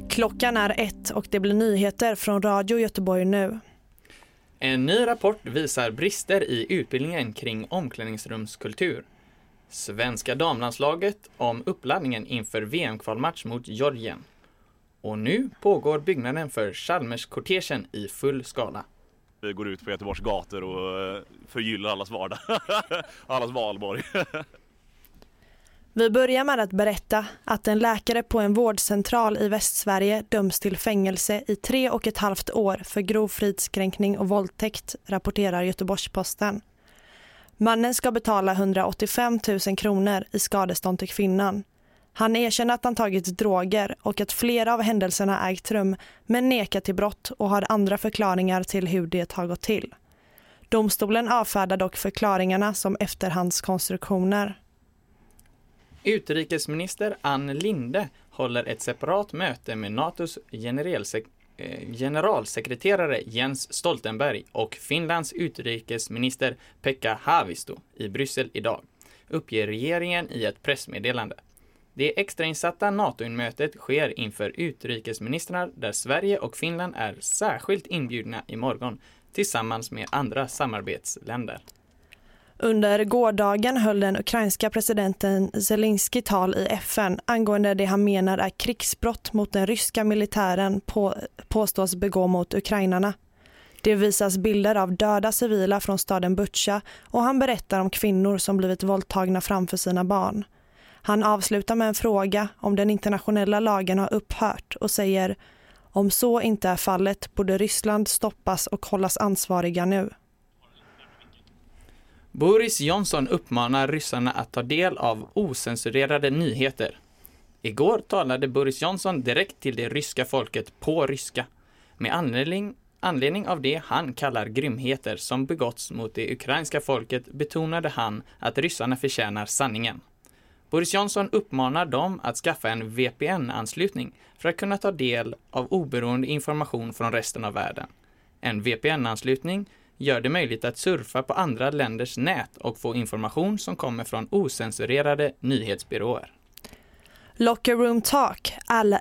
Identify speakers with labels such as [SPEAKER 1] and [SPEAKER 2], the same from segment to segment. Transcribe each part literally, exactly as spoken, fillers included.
[SPEAKER 1] Klockan är ett och det blir nyheter från Radio Göteborg nu.
[SPEAKER 2] En ny rapport visar brister i utbildningen kring omklädningsrumskultur. Svenska damlandslaget om uppladdningen inför V M-kvalmatch mot Georgien. Och nu pågår byggnaden för Chalmers-kortegen i full skala.
[SPEAKER 3] Vi går ut på Göteborgs gator och förgyllar allas vardag. Allas valborg.
[SPEAKER 1] Vi börjar med att berätta att en läkare på en vårdcentral i Västsverige döms till fängelse i tre och ett halvt år för grov fridskränkning och våldtäkt, rapporterar Göteborgs-Posten. Mannen ska betala hundraåttiofem tusen kronor i skadestånd till kvinnan. Han erkänner att han tagit droger och att flera av händelserna ägt rum, men nekar till brott och har andra förklaringar till hur det har gått till. Domstolen avfärdar dock förklaringarna som efterhandskonstruktioner.
[SPEAKER 2] Utrikesminister Ann Linde håller ett separat möte med NATOs generalsek- eh, generalsekreterare Jens Stoltenberg och Finlands utrikesminister Pekka Haavisto i Bryssel idag, uppger regeringen i ett pressmeddelande. Det extrainsatta NATO-mötet sker inför utrikesministrar där Sverige och Finland är särskilt inbjudna imorgon tillsammans med andra samarbetsländer.
[SPEAKER 1] Under gårdagen höll den ukrainska presidenten Zelensky tal i F N angående det han menar är krigsbrott mot den ryska militären på, påstås begå mot ukrainarna. Det visas bilder av döda civila från staden Butja och han berättar om kvinnor som blivit våldtagna framför sina barn. Han avslutar med en fråga om den internationella lagen har upphört och säger: om så inte är fallet borde Ryssland stoppas och hållas ansvariga nu.
[SPEAKER 2] Boris Johnson uppmanar ryssarna att ta del av osensurerade nyheter. Igår talade Boris Johnson direkt till det ryska folket på ryska. Med anledning, anledning av det han kallar grymheter som begåtts mot det ukrainska folket betonade han att ryssarna förtjänar sanningen. Boris Johnson uppmanar dem att skaffa en V P N-anslutning för att kunna ta del av oberoende information från resten av världen. En V P N-anslutning gör det möjligt att surfa på andra länders nät och få information som kommer från osensurerade nyhetsbyråer.
[SPEAKER 1] Locker Room Talk,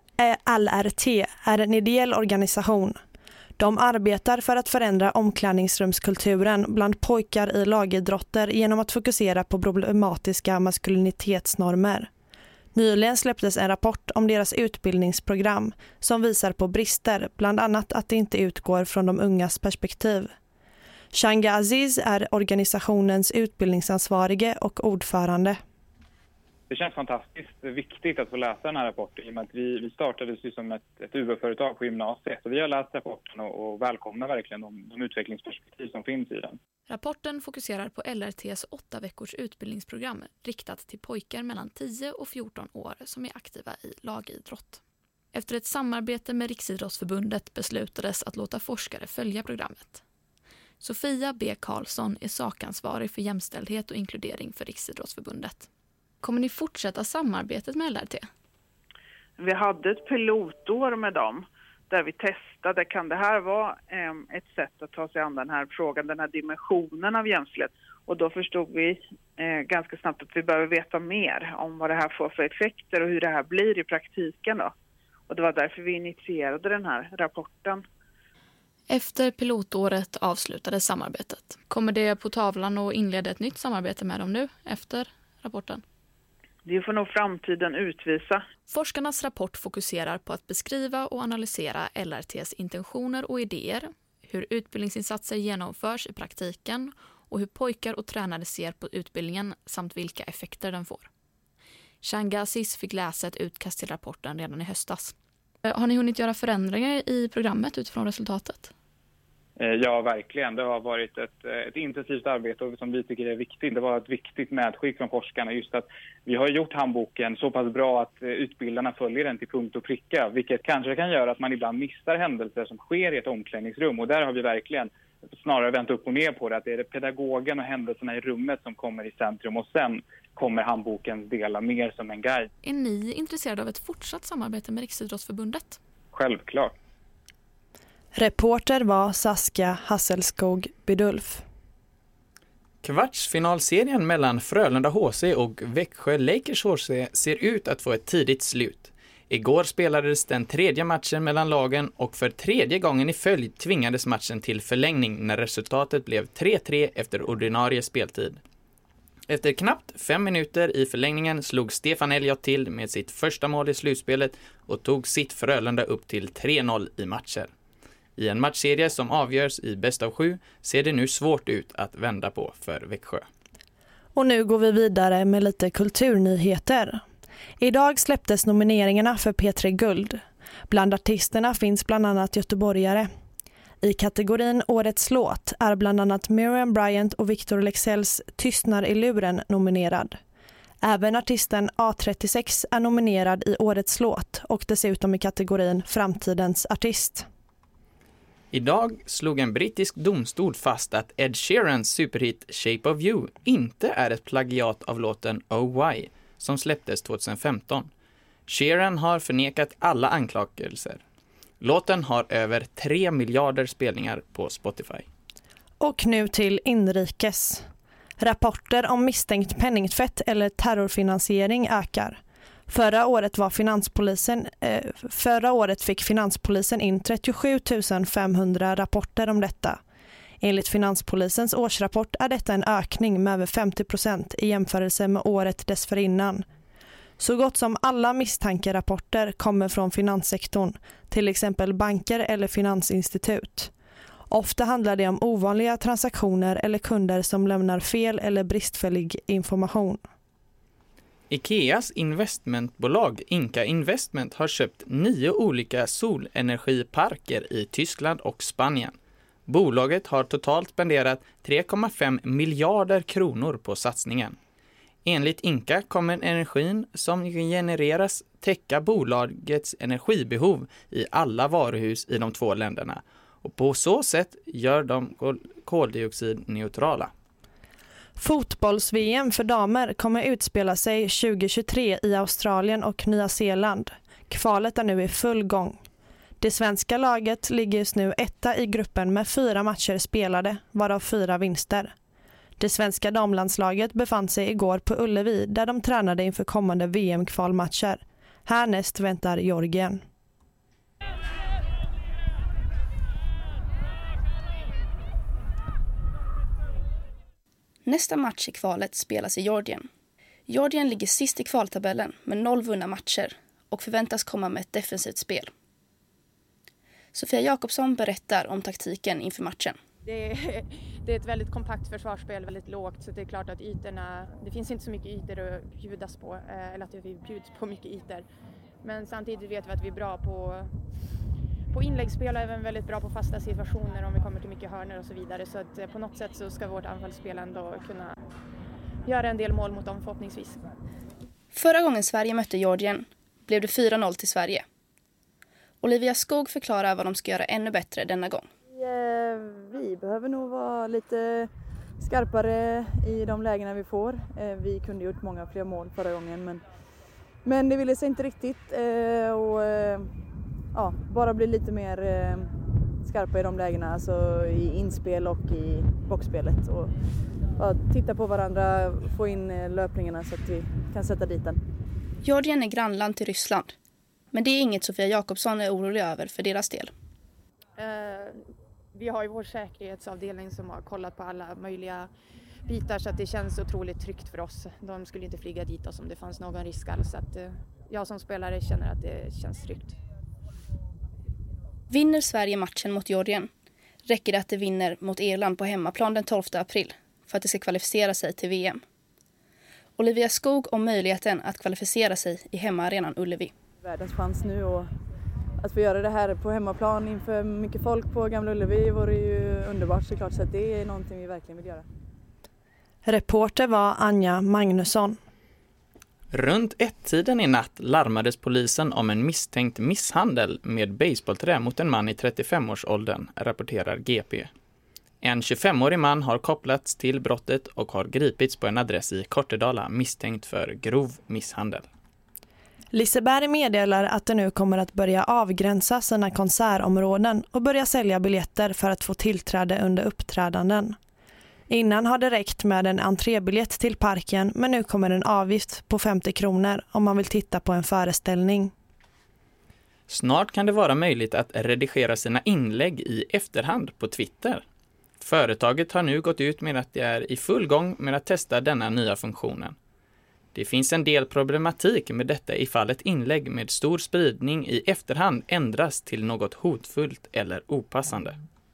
[SPEAKER 1] L R T, är en ideell organisation. De arbetar för att förändra omklädningsrumskulturen bland pojkar i lagidrotter genom att fokusera på problematiska maskulinitetsnormer. Nyligen släpptes en rapport om deras utbildningsprogram som visar på brister, bland annat att det inte utgår från de ungas perspektiv. Shanga Aziz är organisationens utbildningsansvarige och ordförande.
[SPEAKER 4] Det känns fantastiskt viktigt att få läsa den här rapporten i och med att vi, vi startades ju som ett, ett U B-företag på gymnasiet. Och vi har läst rapporten och, och välkomnar verkligen de, de utvecklingsperspektiv som finns i den.
[SPEAKER 5] Rapporten fokuserar på L R T:s åtta veckors utbildningsprogram riktat till pojkar mellan tio och fjorton år som är aktiva i lagidrott. Efter ett samarbete med Riksidrottsförbundet beslutades att låta forskare följa programmet. Sofia B. Karlsson är sakansvarig för jämställdhet och inkludering för Riksidrottsförbundet. Kommer ni fortsätta samarbetet med L R T?
[SPEAKER 6] Vi hade ett pilotår med dem där vi testade, kan det här vara eh, ett sätt att ta sig an den här frågan, den här dimensionen av jämställdhet. Och då förstod vi eh, ganska snabbt att vi behöver veta mer om vad det här får för effekter och hur det här blir i praktiken då. Och det var därför vi initierade den här rapporten.
[SPEAKER 5] Efter pilotåret avslutades samarbetet. Kommer det på tavlan att inleda ett nytt samarbete med dem nu efter rapporten?
[SPEAKER 6] Det får nog framtiden utvisa.
[SPEAKER 5] Forskarnas rapport fokuserar på att beskriva och analysera L R T:s intentioner och idéer, hur utbildningsinsatser genomförs i praktiken och hur pojkar och tränare ser på utbildningen samt vilka effekter den får. Shanga Aziz fick läsa ett utkast till rapporten redan i höstas. Har ni hunnit göra förändringar i programmet utifrån resultatet?
[SPEAKER 4] Ja, verkligen. Det har varit ett, ett intensivt arbete som vi tycker är viktigt. Det var ett viktigt medskick från forskarna just att vi har gjort handboken så pass bra att utbildarna följer den till punkt och pricka, vilket kanske kan göra att man ibland missar händelser som sker i ett omklädningsrum. Och där har vi verkligen snarare vänt upp och ner på det, att det är pedagogen och händelserna i rummet som kommer i centrum och sen kommer handbokens delar mer som en guide.
[SPEAKER 5] Är ni intresserade av ett fortsatt samarbete med Riksidrottsförbundet?
[SPEAKER 4] Självklart.
[SPEAKER 1] Reporter var Saskia Hasselskog Bydulf.
[SPEAKER 2] Kvartsfinalserien mellan Frölunda H C och Växjö Lakers H C ser ut att få ett tidigt slut. Igår spelades den tredje matchen mellan lagen och för tredje gången i följd tvingades matchen till förlängning när resultatet blev tre tre efter ordinarie speltid. Efter knappt fem minuter i förlängningen slog Stefan Elliott till med sitt första mål i slutspelet och tog sitt Frölunda upp till tre noll i matcher. I en matchserie som avgörs i bäst av sju ser det nu svårt ut att vända på för Växjö.
[SPEAKER 1] Och nu går vi vidare med lite kulturnyheter. Idag släpptes nomineringarna för P tre Guld. Bland artisterna finns bland annat göteborgare. I kategorin Årets låt är bland annat Miriam Bryant och Victor Leksells Tystnar i luren nominerad. Även artisten A trettiosex är nominerad i Årets låt och dessutom i kategorin Framtidens artist.
[SPEAKER 2] Idag slog en brittisk domstol fast att Ed Sheerans superhit Shape of You inte är ett plagiat av låten Oh Why som släpptes tjugohundrafemton. Sheeran har förnekat alla anklagelser. Låten har över tre miljarder spelningar på Spotify.
[SPEAKER 1] Och nu till inrikes. Rapporter om misstänkt penningtvätt eller terrorfinansiering ökar. Förra året var finanspolisen eh, förra året fick finanspolisen in trettiosju tusen femhundra rapporter om detta. Enligt finanspolisens årsrapport är detta en ökning med över femtio procent i jämförelse med året dessförinnan. Så gott som alla misstankerapporter kommer från finanssektorn, till exempel banker eller finansinstitut. Ofta handlar det om ovanliga transaktioner eller kunder som lämnar fel eller bristfällig information.
[SPEAKER 2] Ikeas investmentbolag Inka Investment har köpt nio olika solenergiparker i Tyskland och Spanien. Bolaget har totalt spenderat tre komma fem miljarder kronor på satsningen. Enligt Inka kommer energin som genereras täcka bolagets energibehov i alla varuhus i de två länderna och på så sätt gör de koldioxidneutrala.
[SPEAKER 1] Fotbolls-V M för damer kommer utspela sig tjugohundratjugotre i Australien och Nya Zeeland. Kvalet är nu i full gång. Det svenska laget ligger just nu etta i gruppen med fyra matcher spelade, varav fyra vinster. Det svenska damlandslaget befann sig igår på Ullevi där de tränade inför kommande V M-kvalmatcher. Härnäst väntar Georgien.
[SPEAKER 7] Nästa match i kvalet spelas i Georgien. Georgien ligger sist i kvaltabellen med noll vunna matcher och förväntas komma med ett defensivt spel. Sofia Jakobsson berättar om taktiken inför matchen.
[SPEAKER 8] Det är, det är ett väldigt kompakt försvarsspel, väldigt lågt, så det är klart att ytorna, det finns inte så mycket ytor att bjudas på, eller att det bjuds på mycket ytor. Men samtidigt vet vi att vi är bra på, på inläggsspel och även väldigt bra på fasta situationer om vi kommer till mycket hörnor och så vidare. Så att på något sätt så ska vårt anfallsspel ändå kunna göra en del mål mot dem förhoppningsvis.
[SPEAKER 7] Förra gången Sverige mötte Georgien blev det fyra noll till Sverige. Olivia Skog förklarar vad de ska göra ännu bättre denna gång.
[SPEAKER 9] Vi behöver nog vara lite skarpare i de lägena vi får. Vi kunde gjort många fler mål förra gången men, men det ville sig inte riktigt. Och, ja, bara bli lite mer skarpa i de lägena, alltså i inspel och i boxspelet. Och, ja, titta på varandra, få in löpningarna så att vi kan sätta dit den.
[SPEAKER 7] Georgien är grannland till Ryssland. Men det är inget Sofia Jakobsson är orolig över för deras del.
[SPEAKER 8] Uh, vi har ju vår säkerhetsavdelning som har kollat på alla möjliga bitar så att det känns otroligt tryggt för oss. De skulle inte flyga dit oss om det fanns någon risk alls. Så att, uh, jag som spelare känner att det känns tryggt.
[SPEAKER 7] Vinner Sverige matchen mot Georgien räcker det att det vinner mot Irland på hemmaplan den tolfte april för att det ska kvalificera sig till V M. Olivia Skog om möjligheten att kvalificera sig i hemmaarenan Ullevi.
[SPEAKER 9] Världens chans nu och att få göra det här på hemmaplan inför mycket folk på Gamla Ullevi vore ju underbart såklart, så det är någonting vi verkligen vill göra.
[SPEAKER 1] Reporter var Anja Magnusson.
[SPEAKER 2] Runt ett-tiden i natt larmades polisen om en misstänkt misshandel med baseballträ mot en man i trettiofem-årsåldern, rapporterar G P. En tjugofemårig man har kopplats till brottet och har gripits på en adress i Kortedala misstänkt för grov misshandel.
[SPEAKER 1] Liseberg meddelar att det nu kommer att börja avgränsa sina konsertområden och börja sälja biljetter för att få tillträde under uppträdanden. Innan har det räckt med en entrébiljett till parken, men nu kommer en avgift på femtio kronor om man vill titta på en föreställning.
[SPEAKER 2] Snart kan det vara möjligt att redigera sina inlägg i efterhand på Twitter. Företaget har nu gått ut med att det är i full gång med att testa denna nya funktionen. Det finns en del problematik med detta ifall ett inlägg med stor spridning i efterhand ändras till något hotfullt eller opassande.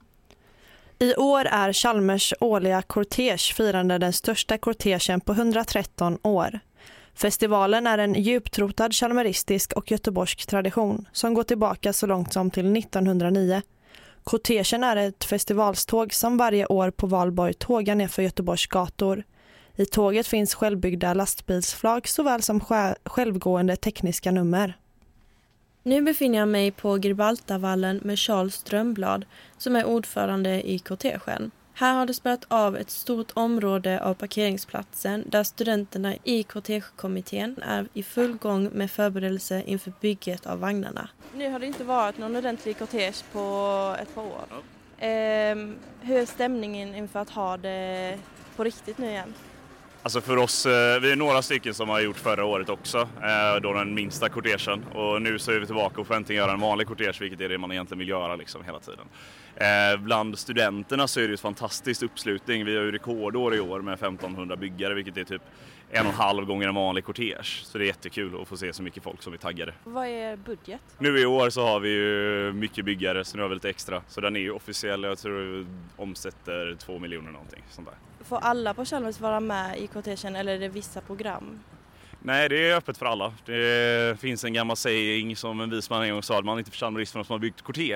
[SPEAKER 1] I år är Chalmers årliga kortege firande den största kortegen på hundratretton år. Festivalen är en djuprotad chalmeristisk och göteborgsk tradition som går tillbaka så långt som till nittonhundranio. Kortegen är ett festivalståg som varje år på Valborg tågar ner för Göteborgs gator. I tåget finns självbyggda lastbilsflak såväl som självgående tekniska nummer.
[SPEAKER 10] Nu befinner jag mig på Gibraltarvallen med Charles Strömblad som är ordförande i kortegen. Här har det spärrat av ett stort område av parkeringsplatsen där studenterna i kortegekommittén är i full gång med förberedelse inför bygget av vagnarna. Nu har det inte varit någon ordentlig kortege på ett par år. Eh, hur är stämningen inför att ha det på riktigt nu igen?
[SPEAKER 3] Alltså för oss, vi är några stycken som har gjort förra året också, då den minsta kortegen. Och nu så är vi tillbaka och får äntligen göra en vanlig kortege, vilket är det man egentligen vill göra liksom hela tiden. Eh, bland studenterna så är det ett fantastiskt uppslutning. Vi har ju rekordår i år med femtonhundra byggare, vilket är typ en och en halv gånger en vanlig kortege. Så det är jättekul att få se så mycket folk som är taggade.
[SPEAKER 10] Vad är budget?
[SPEAKER 3] Nu i år så har vi ju mycket byggare, så nu har vi lite extra. Så den är ju officiell, jag tror omsätter två miljoner någonting sånt där.
[SPEAKER 10] Får alla på Chalmers vara med i kortegen eller är det vissa program?
[SPEAKER 3] Nej, det är öppet för alla. Det finns en gammal saying som en visman en gång sa att man inte får Chalmers för någon som har byggt kortege.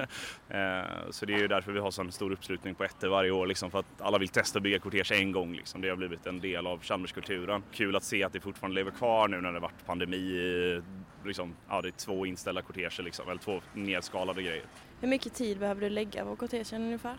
[SPEAKER 3] Så det är ju därför vi har sån stor uppslutning på ett varje år. Liksom, för att alla vill testa att bygga kortege en gång. Liksom. Det har blivit en del av Chalmers-kulturen. Kul att se att det fortfarande lever kvar nu när det har varit pandemi. Liksom, ja, det är två inställda korteger, liksom, eller två nedskalade grejer.
[SPEAKER 10] Hur mycket tid behöver du lägga på kortegen ungefär?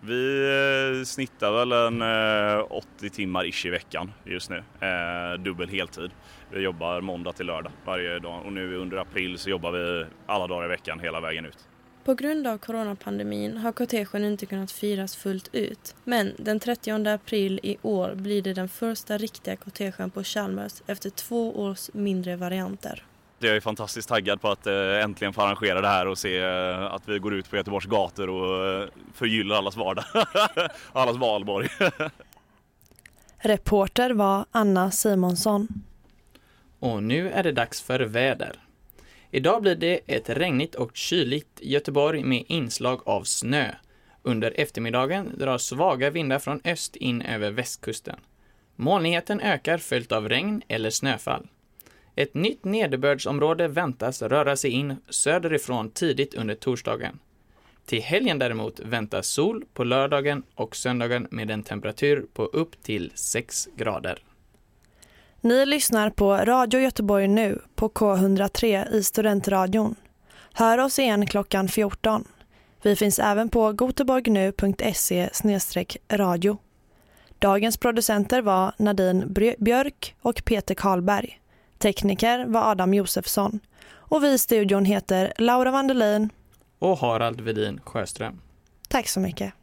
[SPEAKER 3] Vi snittar väl en eh, åttio timmar ish i veckan just nu, eh, dubbel heltid. Vi jobbar måndag till lördag varje dag och nu under april så jobbar vi alla dagar i veckan hela vägen ut.
[SPEAKER 10] På grund av coronapandemin har kortegen inte kunnat firas fullt ut. Men den trettionde april i år blir det den första riktiga kortegen på Chalmers efter två års mindre varianter.
[SPEAKER 3] Jag är fantastiskt taggad på att eh, äntligen få arrangera det här och se eh, att vi går ut på Göteborgs gator och eh, förgyllar allas vardag, allas valborg.
[SPEAKER 1] Reporter var Anna Simonsson.
[SPEAKER 2] Och nu är det dags för väder. Idag blir det ett regnigt och kyligt Göteborg med inslag av snö. Under eftermiddagen drar svaga vindar från öst in över västkusten. Molnigheten ökar följt av regn eller snöfall. Ett nytt nederbördsområde väntas röra sig in söderifrån tidigt under torsdagen. Till helgen däremot väntas sol på lördagen och söndagen med en temperatur på upp till sex grader.
[SPEAKER 1] Ni lyssnar på Radio Göteborg nu på K hundratre i Studentradion. Hör oss igen klockan fjorton. Vi finns även på goteborgnu punkt se snedstreck radio. Dagens producenter var Nadine Björk och Peter Karlberg. Tekniker var Adam Josefsson. Och vi i studion heter Laura Vandelin
[SPEAKER 2] och Harald Vedin Sjöström.
[SPEAKER 1] Tack så mycket.